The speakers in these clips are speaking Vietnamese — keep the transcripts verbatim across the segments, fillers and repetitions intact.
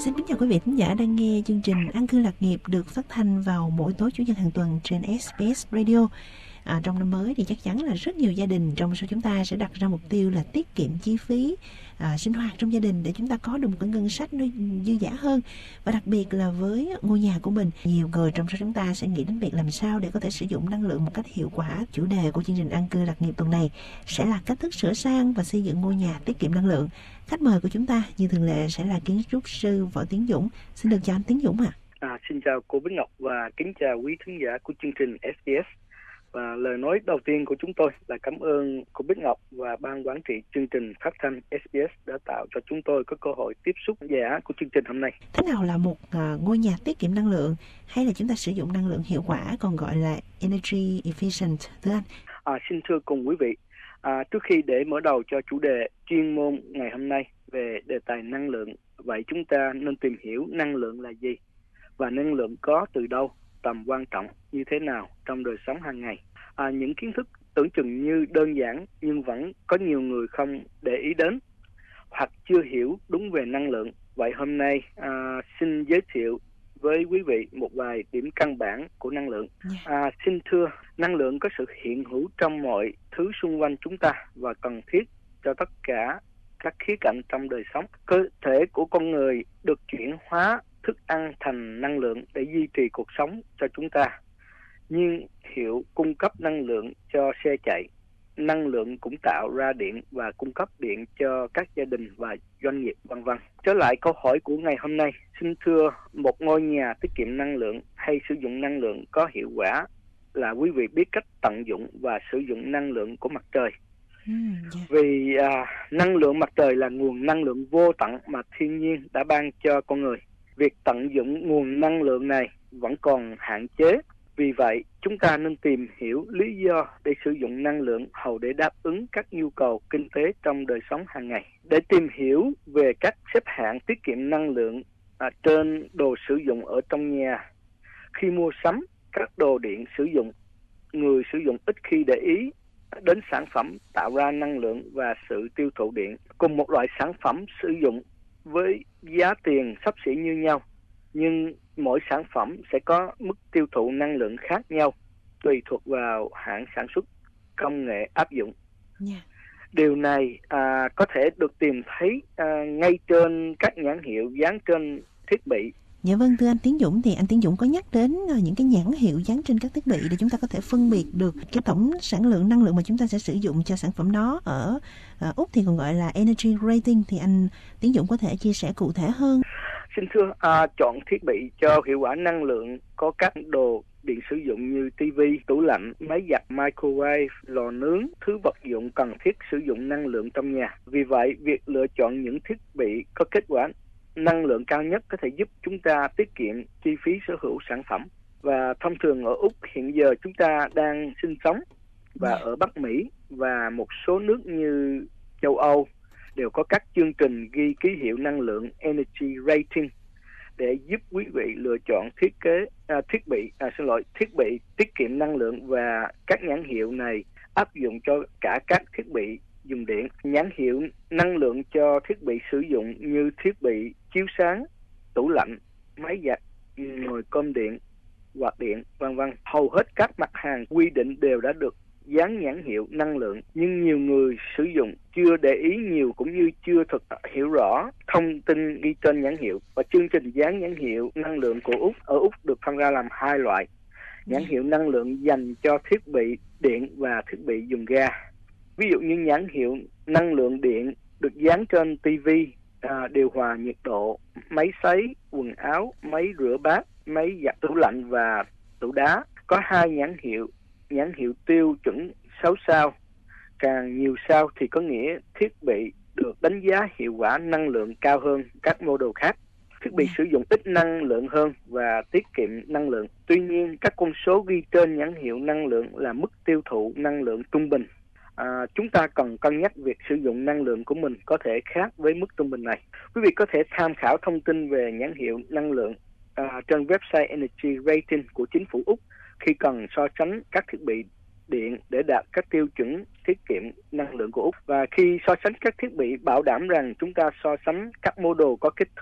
Xin kính chào quý vị thính giả đang nghe chương trình An cư lạc nghiệp được phát thanh vào mỗi tối chủ nhật hàng tuần trên ét bê ét Radio. À, trong năm mới thì chắc chắn là rất nhiều gia đình trong số chúng ta sẽ đặt ra mục tiêu là tiết kiệm chi phí à, sinh hoạt trong gia đình để chúng ta có được một cái ngân sách nó dư dả hơn. Và đặc biệt là với ngôi nhà của mình, nhiều người trong số chúng ta sẽ nghĩ đến việc làm sao để có thể sử dụng năng lượng một cách hiệu quả. Chủ đề của chương trình An cư lạc nghiệp tuần này sẽ là cách thức sửa sang và xây dựng ngôi nhà tiết kiệm năng lượng. Khách mời của chúng ta như thường lệ sẽ là kiến trúc sư Võ Tiến Dũng. Xin được chào anh Tiến Dũng ạ. À. À, xin chào cô Bích Ngọc và kính chào quý thính giả của chương trình ét bê ét. Và lời nói đầu tiên của chúng tôi là cảm ơn cô Bích Ngọc và ban quản trị chương trình phát thanh ét bê ét đã tạo cho chúng tôi có cơ hội tiếp xúc giả của chương trình hôm nay. Thế nào là một uh, ngôi nhà tiết kiệm năng lượng, hay là chúng ta sử dụng năng lượng hiệu quả còn gọi là energy efficient thưa anh? À, xin thưa cùng quý vị, à, trước khi để mở đầu cho chủ đề chuyên môn ngày hôm nay về đề tài năng lượng, vậy chúng ta nên tìm hiểu năng lượng là gì và năng lượng có từ đâu, tầm quan trọng như thế nào trong đời sống hàng ngày. À, những kiến thức tưởng chừng như đơn giản nhưng vẫn có nhiều người không để ý đến hoặc chưa hiểu đúng về năng lượng. Vậy hôm nay à, xin giới thiệu với quý vị một vài điểm căn bản của năng lượng. À, xin thưa, năng lượng có sự hiện hữu trong mọi thứ xung quanh chúng ta và cần thiết cho tất cả các khía cạnh trong đời sống. Cơ thể của con người được chuyển hóa thức ăn thành năng lượng để duy trì cuộc sống cho chúng ta. Nhưng hiệu cung cấp năng lượng cho xe chạy, năng lượng cũng tạo ra điện và cung cấp điện cho các gia đình và doanh nghiệp vân vân. Trở lại câu hỏi của ngày hôm nay, xin thưa, một ngôi nhà tiết kiệm năng lượng hay sử dụng năng lượng có hiệu quả là quý vị biết cách tận dụng và sử dụng năng lượng của mặt trời. Mm, yeah. Vì à, năng lượng mặt trời là nguồn năng lượng vô tận mà thiên nhiên đã ban cho con người. Việc tận dụng nguồn năng lượng này vẫn còn hạn chế. Vì vậy, chúng ta nên tìm hiểu lý do để sử dụng năng lượng hầu để đáp ứng các nhu cầu kinh tế trong đời sống hàng ngày. Để tìm hiểu về các xếp hạng tiết kiệm năng lượng à, trên đồ sử dụng ở trong nhà, khi mua sắm các đồ điện sử dụng, người sử dụng ít khi để ý đến sản phẩm tạo ra năng lượng và sự tiêu thụ điện. Cùng một loại sản phẩm sử dụng với giá tiền xấp xỉ như nhau, nhưng mỗi sản phẩm sẽ có mức tiêu thụ năng lượng khác nhau tùy thuộc vào hãng sản xuất, công nghệ áp dụng. Yeah. Điều này à, có thể được tìm thấy à, ngay trên các nhãn hiệu dán trên thiết bị. Dạ vâng, thưa anh Tiến Dũng, thì anh Tiến Dũng có nhắc đến những cái nhãn hiệu dán trên các thiết bị để chúng ta có thể phân biệt được cái tổng sản lượng năng lượng mà chúng ta sẽ sử dụng cho sản phẩm đó. Ở uh, Úc thì còn gọi là energy rating, thì anh Tiến Dũng có thể chia sẻ cụ thể hơn. Xin thưa, à, chọn thiết bị cho hiệu quả năng lượng có các đồ điện sử dụng như tivi, tủ lạnh, máy giặt, microwave, lò nướng, thứ vật dụng cần thiết sử dụng năng lượng trong nhà. Vì vậy, việc lựa chọn những thiết bị có kết quả năng lượng cao nhất có thể giúp chúng ta tiết kiệm chi phí sở hữu sản phẩm. Và thông thường ở Úc hiện giờ chúng ta đang sinh sống và ở Bắc Mỹ và một số nước như châu Âu đều có các chương trình ghi ký hiệu năng lượng Energy Rating để giúp quý vị lựa chọn thiết kế à, thiết bị à, xin lỗi thiết bị tiết kiệm năng lượng, và các nhãn hiệu này áp dụng cho cả các thiết bị dùng điện. Nhãn hiệu năng lượng cho thiết bị sử dụng như thiết bị chiếu sáng, tủ lạnh, máy giặt, nồi cơm điện, quạt điện, vân vân. Hầu hết các mặt hàng quy định đều đã được dán nhãn hiệu năng lượng, nhưng nhiều người sử dụng chưa để ý nhiều cũng như chưa thực hiểu rõ thông tin ghi trên nhãn hiệu. Và chương trình dán nhãn hiệu năng lượng của Úc ở Úc được phân ra làm hai loại: nhãn hiệu năng lượng dành cho thiết bị điện và thiết bị dùng ga. Ví dụ như nhãn hiệu năng lượng điện được dán trên tivi, à, điều hòa nhiệt độ, máy sấy quần áo, máy rửa bát, máy giặt, tủ lạnh và tủ đá. Có hai nhãn hiệu, nhãn hiệu tiêu chuẩn sáu sao. Càng nhiều sao thì có nghĩa thiết bị được đánh giá hiệu quả năng lượng cao hơn các model khác. Thiết bị sử dụng ít năng lượng hơn và tiết kiệm năng lượng. Tuy nhiên, các con số ghi trên nhãn hiệu năng lượng là mức tiêu thụ năng lượng trung bình. À, chúng ta cần cân nhắc việc sử dụng năng lượng của mình có thể khác với mức trung bình này. Quý vị có thể tham khảo thông tin về nhãn hiệu năng lượng à, trên website Energy Rating của chính phủ Úc khi cần so sánh các thiết bị điện để đạt các tiêu chuẩn tiết kiệm năng lượng của Úc. Và khi so sánh các thiết bị, bảo đảm rằng chúng ta so sánh các model có kích thước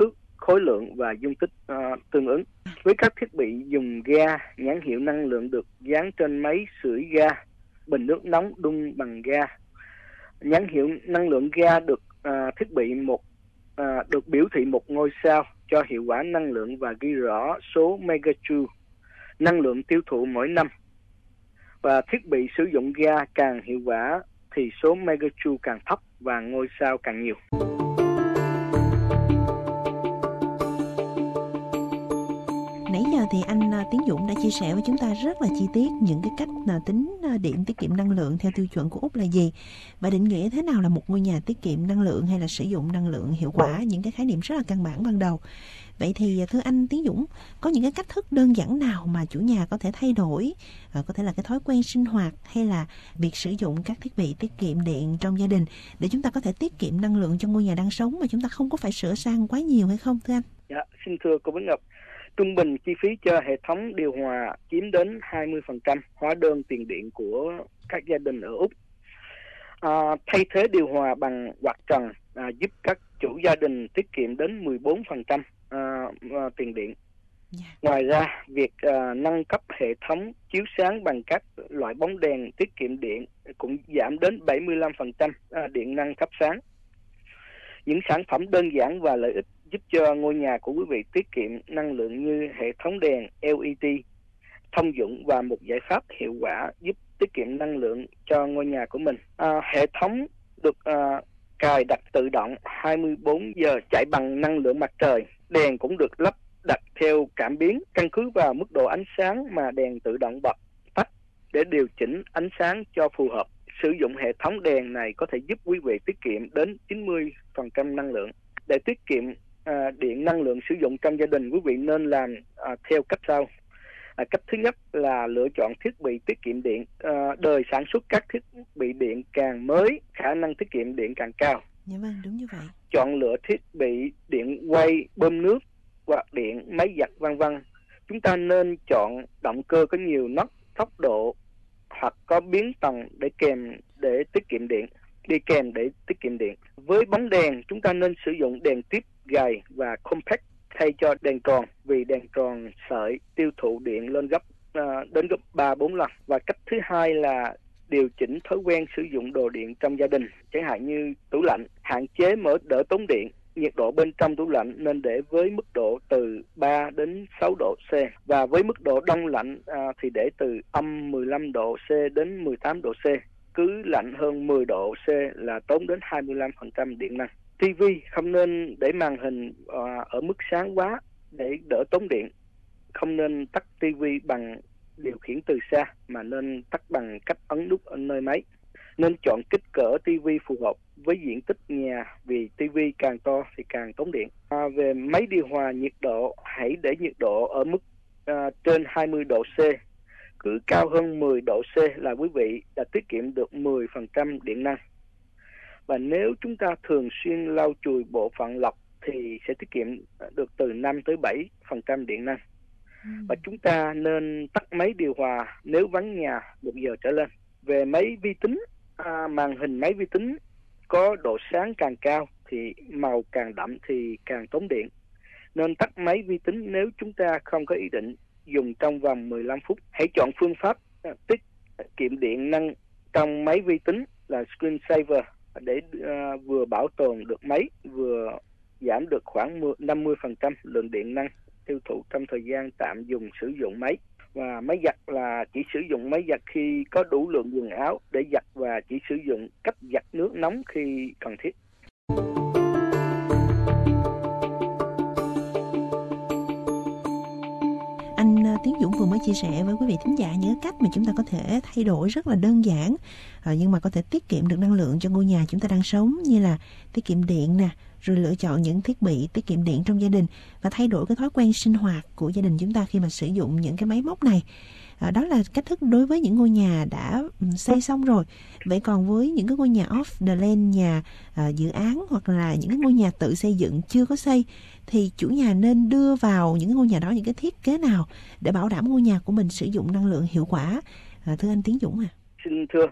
khối lượng và dung tích uh, tương ứng. Với các thiết bị dùng ga, nhãn hiệu năng lượng được dán trên máy sưởi ga, bình nước nóng đun bằng ga. Nhãn hiệu năng lượng ga được uh, thiết bị một uh, được biểu thị một ngôi sao cho hiệu quả năng lượng và ghi rõ số megajoule năng lượng tiêu thụ mỗi năm. Và thiết bị sử dụng ga càng hiệu quả thì số megajoule càng thấp và ngôi sao càng nhiều. Nãy giờ thì anh Tiến Dũng đã chia sẻ với chúng ta rất là chi tiết những cái cách tính điện tiết kiệm năng lượng theo tiêu chuẩn của Úc là gì, và định nghĩa thế nào là một ngôi nhà tiết kiệm năng lượng hay là sử dụng năng lượng hiệu quả, những cái khái niệm rất là căn bản ban đầu. Vậy thì thưa anh Tiến Dũng, có những cái cách thức đơn giản nào mà chủ nhà có thể thay đổi, có thể là cái thói quen sinh hoạt hay là việc sử dụng các thiết bị tiết kiệm điện trong gia đình để chúng ta có thể tiết kiệm năng lượng cho ngôi nhà đang sống mà chúng ta không có phải sửa sang quá nhiều hay không thưa anh? Dạ, xin thưa cô Bích Ngọc, trung bình chi phí cho hệ thống điều hòa chiếm đến hai mươi phần trăm hóa đơn tiền điện của các gia đình ở Úc. À, thay thế điều hòa bằng quạt trần à, giúp các chủ gia đình tiết kiệm đến mười bốn phần trăm à, à, tiền điện. Yeah. Ngoài ra, việc à, nâng cấp hệ thống chiếu sáng bằng các loại bóng đèn tiết kiệm điện cũng giảm đến bảy mươi lăm phần trăm à, điện năng thắp sáng. Những sản phẩm đơn giản và lợi ích giúp cho ngôi nhà của quý vị tiết kiệm năng lượng như hệ thống đèn lờ e đê thông dụng và một giải pháp hiệu quả giúp tiết kiệm năng lượng cho ngôi nhà của mình. À, hệ thống được à, cài đặt tự động hai mươi bốn giờ chạy bằng năng lượng mặt trời. Đèn cũng được lắp đặt theo cảm biến căn cứ vào mức độ ánh sáng mà đèn tự động bật tắt để điều chỉnh ánh sáng cho phù hợp. Sử dụng hệ thống đèn này có thể giúp quý vị tiết kiệm đến chín mươi phần trăm năng lượng. Để tiết kiệm à, điện năng lượng sử dụng trong gia đình, quý vị nên làm à, theo cách sau. À, cách thứ nhất là lựa chọn thiết bị tiết kiệm điện. À, đời sản xuất các thiết bị điện càng mới, khả năng tiết kiệm điện càng cao. Dạ vâng, đúng như vậy. Chọn lựa thiết bị điện quay, bơm nước, quạt điện, máy giặt vân vân. Chúng ta nên chọn động cơ có nhiều nấc, tốc độ hoặc có biến tần để kèm để tiết kiệm điện, đi kèm để tiết kiệm điện. Với bóng đèn, chúng ta nên sử dụng đèn tiếp gài và compact thay cho đèn tròn, vì đèn tròn sợi tiêu thụ điện lên gấp uh, đến gấp ba bốn lần. Và cách thứ hai là điều chỉnh thói quen sử dụng đồ điện trong gia đình, chẳng hạn như tủ lạnh, hạn chế mở đỡ tốn điện. Nhiệt độ bên trong tủ lạnh nên để với mức độ từ ba đến sáu độ C, và với mức độ đông lạnh à, thì để từ âm mười lăm độ C đến mười tám độ C. Cứ lạnh hơn mười độ C là tốn đến hai mươi lăm phần trăm điện năng. ti vi không nên để màn hình à, ở mức sáng quá để đỡ tốn điện. Không nên tắt ti vi bằng điều khiển từ xa mà nên tắt bằng cách ấn nút ở nơi máy. Nên chọn kích cỡ ti vi phù hợp với diện tích nhà, vì ti vi càng to thì càng tốn điện. À, về máy điều hòa nhiệt độ, hãy để nhiệt độ ở mức à, trên hai mươi độ C. Cứ cao hơn mười độ C là quý vị đã tiết kiệm được mười phần trăm điện năng. Và nếu chúng ta thường xuyên lau chùi bộ phận lọc thì sẽ tiết kiệm được từ năm tới bảy phần trăm điện năng. Ừ. Và chúng ta nên tắt máy điều hòa nếu vắng nhà một giờ trở lên. Về máy vi tính, à, màn hình máy vi tính có độ sáng càng cao thì màu càng đậm thì càng tốn điện. Nên tắt máy vi tính nếu chúng ta không có ý định dùng trong vòng mười lăm phút. Hãy chọn phương pháp tiết kiệm điện năng trong máy vi tính là Screen Saver để uh, vừa bảo tồn được máy, vừa giảm được khoảng năm mươi phần trăm lượng điện năng tiêu thụ trong thời gian tạm dùng sử dụng máy. Và máy giặt là chỉ sử dụng máy giặt khi có đủ lượng quần áo để giặt, và chỉ sử dụng cách giặt nước nóng khi cần thiết. Anh Tiến Dũng vừa mới chia sẻ với quý vị thính giả những cách mà chúng ta có thể thay đổi rất là đơn giản, nhưng mà có thể tiết kiệm được năng lượng cho ngôi nhà chúng ta đang sống, như là tiết kiệm điện nè, rồi lựa chọn những thiết bị tiết kiệm điện trong gia đình và thay đổi cái thói quen sinh hoạt của gia đình chúng ta khi mà sử dụng những cái máy móc này. À, đó là cách thức đối với những ngôi nhà đã xây xong rồi. Vậy còn với những cái ngôi nhà off the land, nhà à, dự án hoặc là những cái ngôi nhà tự xây dựng chưa có xây, thì chủ nhà nên đưa vào những cái ngôi nhà đó những cái thiết kế nào để bảo đảm ngôi nhà của mình sử dụng năng lượng hiệu quả? À, thưa anh Tiến Dũng à. Xin thưa,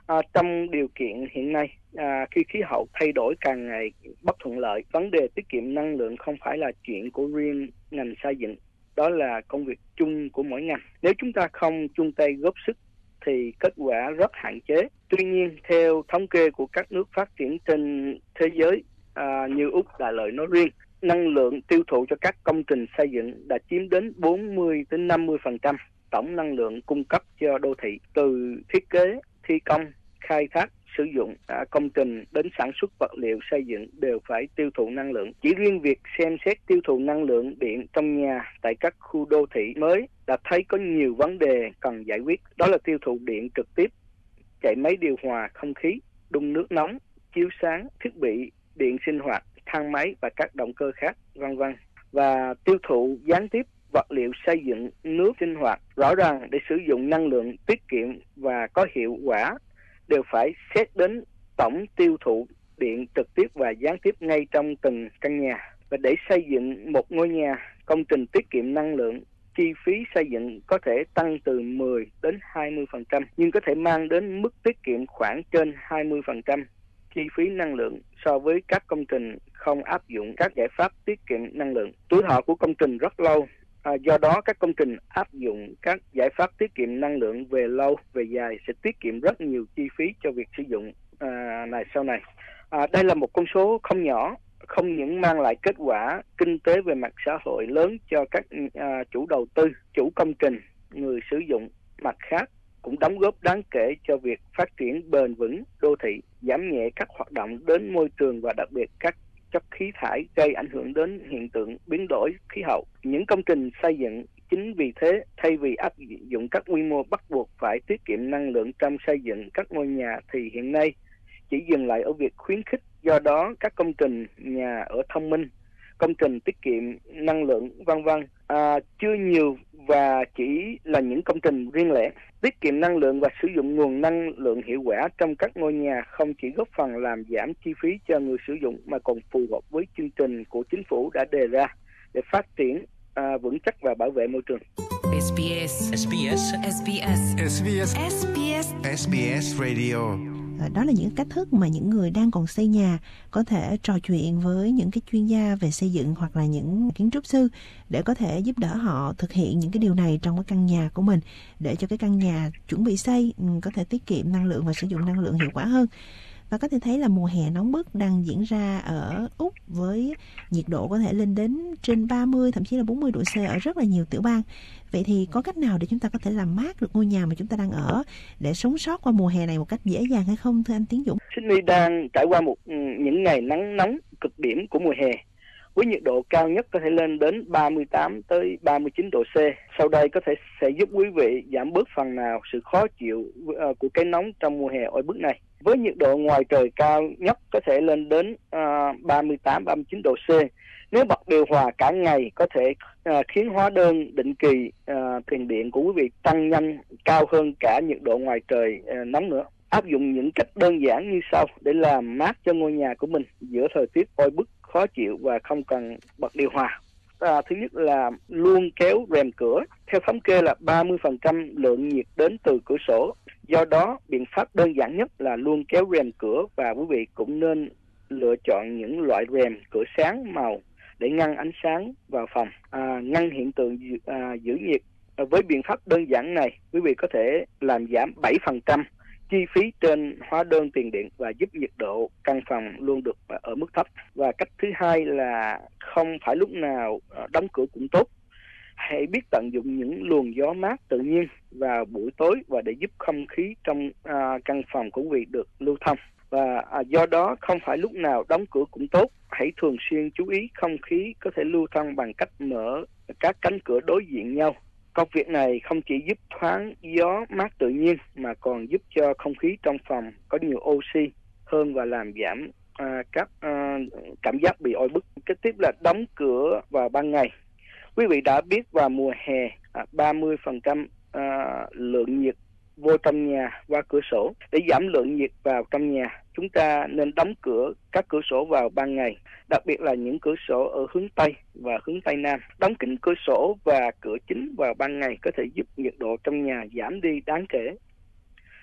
À, trong điều kiện hiện nay, à, khi khí hậu thay đổi càng ngày bất thuận lợi, vấn đề tiết kiệm năng lượng không phải là chuyện của riêng ngành xây dựng, đó là công việc chung của mỗi ngành. Nếu chúng ta không chung tay góp sức thì kết quả rất hạn chế. Tuy nhiên, theo thống kê của các nước phát triển trên thế giới à, như Úc, Đại Lợi nói riêng, năng lượng tiêu thụ cho các công trình xây dựng đã chiếm đến bốn mươi đến năm mươi phần trăm tổng năng lượng cung cấp cho đô thị, từ thiết kế, thi công, khai thác, sử dụng à, công trình đến sản xuất vật liệu xây dựng đều phải tiêu thụ năng lượng. Chỉ riêng việc xem xét tiêu thụ năng lượng điện trong nhà tại các khu đô thị mới đã thấy có nhiều vấn đề cần giải quyết. Đó là tiêu thụ điện trực tiếp, chạy máy điều hòa không khí, đun nước nóng, chiếu sáng, thiết bị điện sinh hoạt, thang máy và các động cơ khác, vân vân. Và tiêu thụ gián tiếp vật liệu xây dựng, nước sinh hoạt. Rõ ràng để sử dụng năng lượng tiết kiệm và có hiệu quả đều phải xét đến tổng tiêu thụ điện trực tiếp và gián tiếp ngay trong từng căn nhà. Và để xây dựng một ngôi nhà, công trình tiết kiệm năng lượng, chi phí xây dựng có thể tăng từ mười đến hai mươi phần trăm, nhưng có thể mang đến mức tiết kiệm khoảng trên hai mươi phần trăm chi phí năng lượng so với các công trình không áp dụng các giải pháp tiết kiệm năng lượng. Tuổi thọ của công trình rất lâu, à, do đó các công trình áp dụng các giải pháp tiết kiệm năng lượng về lâu về dài sẽ tiết kiệm rất nhiều chi phí cho việc sử dụng à, này sau này. À, đây là một con số không nhỏ, không những mang lại kết quả kinh tế về mặt xã hội lớn cho các à, chủ đầu tư, chủ công trình, người sử dụng, mặt khác cũng đóng góp đáng kể cho việc phát triển bền vững đô thị, giảm nhẹ các hoạt động đến môi trường và đặc biệt các chất khí thải gây ảnh hưởng đến hiện tượng biến đổi khí hậu. Những công trình xây dựng chính vì thế, thay vì áp dụng các quy mô bắt buộc phải tiết kiệm năng lượng trong xây dựng các ngôi nhà thì hiện nay chỉ dừng lại ở việc khuyến khích. Do đó các công trình nhà ở thông minh, công trình tiết kiệm năng lượng vân vân à, chưa nhiều và chỉ là những công trình riêng lẻ. Tiết kiệm năng lượng và sử dụng nguồn năng lượng hiệu quả trong các ngôi nhà không chỉ góp phần làm giảm chi phí cho người sử dụng mà còn phù hợp với chương trình của chính phủ đã đề ra để phát triển à, vững chắc và bảo vệ môi trường. ét bê ét ét bê ét ét bê ét ét bê ét ét bê ét ét bê ét Radio. Đó là những cách thức mà những người đang còn xây nhà có thể trò chuyện với những cái chuyên gia về xây dựng hoặc là những kiến trúc sư để có thể giúp đỡ họ thực hiện những cái điều này trong cái căn nhà của mình, để cho cái căn nhà chuẩn bị xây có thể tiết kiệm năng lượng và sử dụng năng lượng hiệu quả hơn. Và có thể thấy là mùa hè nóng bức đang diễn ra ở Úc với nhiệt độ có thể lên đến trên ba mươi, thậm chí là bốn mươi độ C ở rất là nhiều tiểu bang. Vậy thì có cách nào để chúng ta có thể làm mát được ngôi nhà mà chúng ta đang ở để sống sót qua mùa hè này một cách dễ dàng hay không, thưa anh Tiến Dũng? Sydney đang trải qua một những ngày nắng nóng cực điểm của mùa hè, với nhiệt độ cao nhất có thể lên đến ba mươi tám tới ba mươi chín độ C. Sau đây có thể sẽ giúp quý vị giảm bớt phần nào sự khó chịu của cái nóng trong mùa hè oi bức này. Với nhiệt độ ngoài trời cao nhất có thể lên đến uh, ba mươi tám đến ba mươi chín độ C. Nếu bật điều hòa cả ngày có thể uh, khiến hóa đơn định kỳ uh, tiền điện của quý vị tăng nhanh, cao hơn cả nhiệt độ ngoài trời uh, nóng nữa. Áp dụng những cách đơn giản như sau để làm mát cho ngôi nhà của mình giữa thời tiết oi bức, khó chịu và không cần bật điều hòa. À, thứ nhất là luôn kéo rèm cửa. Theo thống kê là ba mươi phần trăm lượng nhiệt đến từ cửa sổ. Do đó, biện pháp đơn giản nhất là luôn kéo rèm cửa, và quý vị cũng nên lựa chọn những loại rèm cửa sáng màu để ngăn ánh sáng vào phòng, à, ngăn hiện tượng à, giữ nhiệt. À, với biện pháp đơn giản này, quý vị có thể làm giảm bảy phần trăm chi phí trên hóa đơn tiền điện và giúp nhiệt độ căn phòng luôn được ở mức thấp. Và cách thứ hai là không phải lúc nào đóng cửa cũng tốt. Hãy biết tận dụng những luồng gió mát tự nhiên vào buổi tối và để giúp không khí trong à, căn phòng của quý vị được lưu thông. Và à, do đó không phải lúc nào đóng cửa cũng tốt. Hãy thường xuyên chú ý không khí có thể lưu thông bằng cách mở các cánh cửa đối diện nhau. Công việc này không chỉ giúp thoáng gió mát tự nhiên mà còn giúp cho không khí trong phòng có nhiều oxy hơn và làm giảm à, các à, cảm giác bị oi bức. Kế tiếp là đóng cửa vào ban ngày. Quý vị đã biết vào mùa hè à, ba mươi phần trăm à, lượng nhiệt vô trong nhà qua cửa sổ. Để giảm lượng nhiệt vào trong nhà, chúng ta nên đóng cửa các cửa sổ vào ban ngày, đặc biệt là những cửa sổ ở hướng Tây và hướng Tây Nam. Đóng kín cửa sổ và cửa chính vào ban ngày có thể giúp nhiệt độ trong nhà giảm đi đáng kể.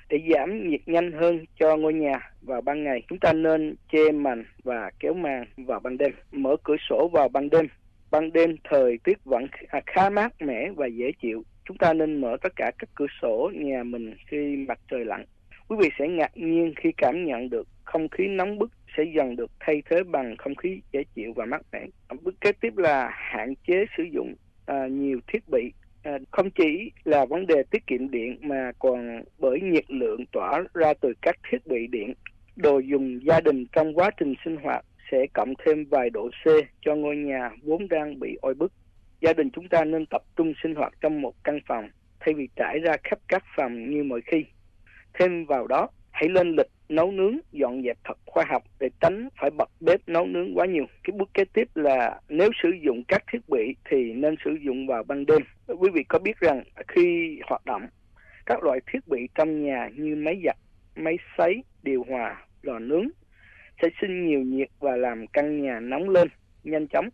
Để giảm nhiệt nhanh hơn cho ngôi nhà vào ban ngày, chúng ta nên che mành và kéo màn vào ban đêm, mở cửa sổ vào ban đêm. Ban đêm thời tiết vẫn khá mát mẻ và dễ chịu. Chúng ta nên mở tất cả các cửa sổ nhà mình khi mặt trời lặn. Quý vị sẽ ngạc nhiên khi cảm nhận được không khí nóng bức sẽ dần được thay thế bằng không khí dễ chịu và mát mẻ. Bước kế tiếp là hạn chế sử dụng à, nhiều thiết bị. À, không chỉ là vấn đề tiết kiệm điện mà còn bởi nhiệt lượng tỏa ra từ các thiết bị điện. Đồ dùng gia đình trong quá trình sinh hoạt sẽ cộng thêm vài độ C cho ngôi nhà vốn đang bị oi bức. Gia đình chúng ta nên tập trung sinh hoạt trong một căn phòng thay vì trải ra khắp các phòng như mọi khi. Thêm vào đó, hãy lên lịch nấu nướng, dọn dẹp thật khoa học để tránh phải bật bếp nấu nướng quá nhiều. Cái bước kế tiếp là nếu sử dụng các thiết bị thì nên sử dụng vào ban đêm. Quý vị có biết rằng khi hoạt động, các loại thiết bị trong nhà như máy giặt, máy sấy, điều hòa, lò nướng sẽ sinh nhiều nhiệt và làm căn nhà nóng lên nhanh chóng.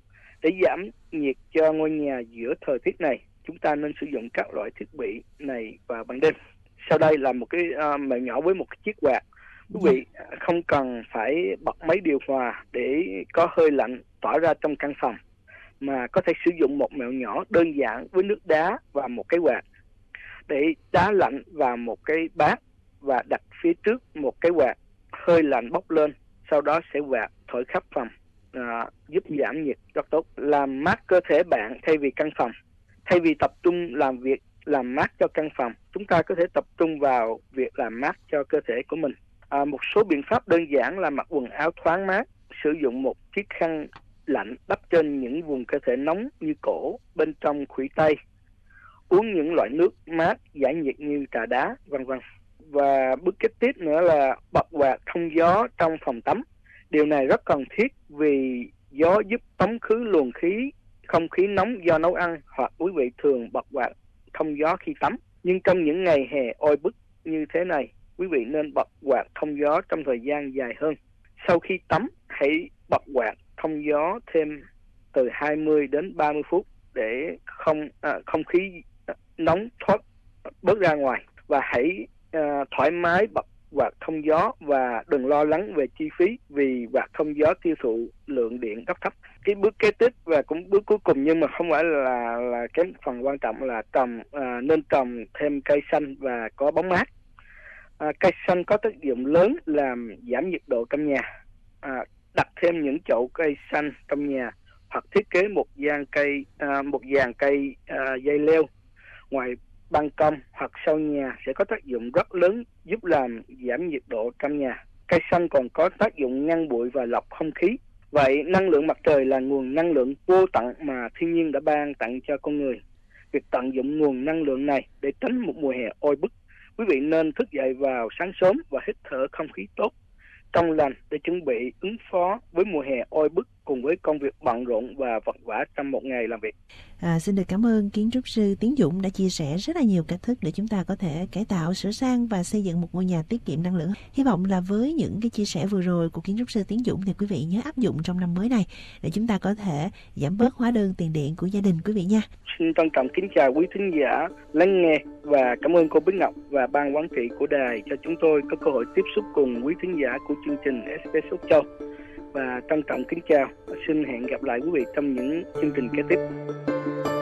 Để giảm nhiệt cho ngôi nhà giữa thời tiết này, chúng ta nên sử dụng các loại thiết bị này vào ban đêm. Sau đây là một cái uh, mẹo nhỏ với một cái chiếc quạt. Quý vị không cần phải bật máy điều hòa để có hơi lạnh tỏa ra trong căn phòng, mà có thể sử dụng một mẹo nhỏ đơn giản với nước đá và một cái quạt. Để đá lạnh vào một cái bát và đặt phía trước một cái quạt, hơi lạnh bốc lên, sau đó sẽ quạt thổi khắp phòng, à, giúp giảm nhiệt rất tốt, làm mát cơ thể bạn thay vì căn phòng. Thay vì tập trung làm việc làm mát cho căn phòng, chúng ta có thể tập trung vào việc làm mát cho cơ thể của mình. À, một số biện pháp đơn giản là mặc quần áo thoáng mát, sử dụng một chiếc khăn lạnh đắp trên những vùng cơ thể nóng như cổ, bên trong khuỷu tay, uống những loại nước mát giải nhiệt như trà đá, vân vân. Và bước kế tiếp nữa là bật quạt thông gió trong phòng tắm. Điều này rất cần thiết vì gió giúp tống khứ luồng khí, không khí nóng do nấu ăn, hoặc quý vị thường bật quạt thông gió khi tắm. Nhưng trong những ngày hè oi bức như thế này, quý vị nên bật quạt thông gió trong thời gian dài hơn. Sau khi tắm, hãy bật quạt thông gió thêm từ hai mươi đến ba mươi phút để không à, không khí nóng thoát bớt ra ngoài. Và hãy à, thoải mái bật quạt thông gió và đừng lo lắng về chi phí vì quạt thông gió tiêu thụ lượng điện rất thấp. Cái bước kế tiếp và cũng bước cuối cùng nhưng mà không phải là là cái phần quan trọng là trồng à, nên trồng thêm cây xanh và có bóng mát. À, cây xanh có tác dụng lớn làm giảm nhiệt độ trong nhà. À, đặt thêm những chậu cây xanh trong nhà hoặc thiết kế một dàn cây à, một dàn cây à, dây leo ngoài ban công hoặc sau nhà sẽ có tác dụng rất lớn giúp làm giảm nhiệt độ trong nhà. Cây xanh còn có tác dụng ngăn bụi và lọc không khí. Vậy năng lượng mặt trời là nguồn năng lượng vô tận mà thiên nhiên đã ban tặng cho con người. Việc tận dụng nguồn năng lượng này để tránh một mùa hè oi bức, quý vị nên thức dậy vào sáng sớm và hít thở không khí tốt, trong lành để chuẩn bị ứng phó với mùa hè oi bức cùng với công việc bận rộn và vật vã trong một ngày làm việc. À, xin được cảm ơn kiến trúc sư Tiến Dũng đã chia sẻ rất là nhiều cách thức để chúng ta có thể cải tạo, sửa sang và xây dựng một ngôi nhà tiết kiệm năng lượng. Hy vọng là với những cái chia sẻ vừa rồi của kiến trúc sư Tiến Dũng thì quý vị nhớ áp dụng trong năm mới này để chúng ta có thể giảm bớt hóa đơn tiền điện của gia đình quý vị nha. Xin trân trọng kính chào quý thính giả lắng nghe và cảm ơn cô Bích Ngọc và ban quản trị của đài cho chúng tôi có cơ hội tiếp xúc cùng quý thính giả của chương trình ét bê ét Úc Châu. Và trân trọng kính chào và xin hẹn gặp lại quý vị trong những chương trình kế tiếp.